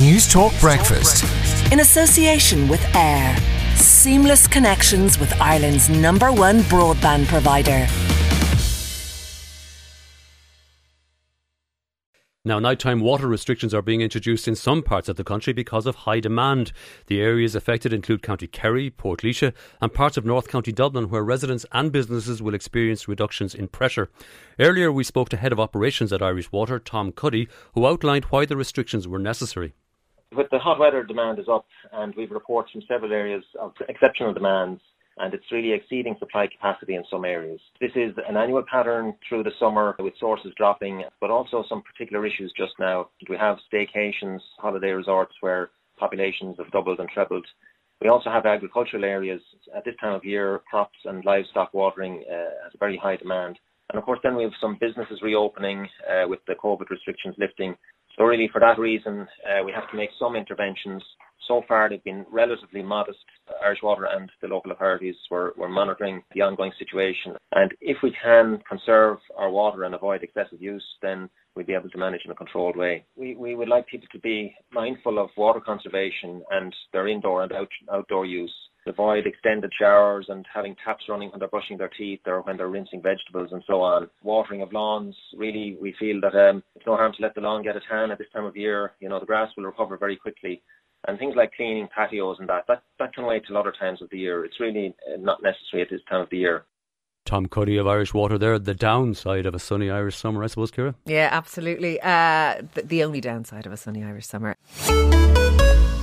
News Talk Breakfast. In association with AIR. Seamless connections with Ireland's #1 broadband provider. Now, nighttime water restrictions are being introduced in some parts of the country because of high demand. The areas affected include County Kerry, Portlaoise and parts of North County Dublin, where residents and businesses will experience reductions in pressure. Earlier we spoke to Head of Operations at Irish Water, Tom Cuddy, who outlined why the restrictions were necessary. With the hot weather, demand is up, and we've reports from several areas of exceptional demands, and it's really exceeding supply capacity in some areas. This is an annual pattern through the summer, with sources dropping, but also some particular issues just now. We have staycations, holiday resorts where populations have doubled and trebled. We also have agricultural areas. At this time of year, crops and livestock watering has a very high demand. And of course then we have some businesses reopening with the COVID restrictions lifting. So really for that reason we have to make some interventions. So far they've been relatively modest. Irish Water and the local authorities were monitoring the ongoing situation. And if we can conserve our water and avoid excessive use, then we'll be able to manage in a controlled way. We would like people to be mindful of water conservation and their indoor and outdoor use. Avoid extended showers and having taps running when they're brushing their teeth or when they're rinsing vegetables and so on. Watering of lawns, really we feel that it's no harm to let the lawn get a tan at this time of year. You know, the grass will recover very quickly. And things like cleaning patios and that can wait till other times of the year. It's really not necessary at this time of the year. Tom Cuddy of Irish Water there. The downside of a sunny Irish summer, I suppose, Ciara? Yeah, absolutely. The only downside of a sunny Irish summer.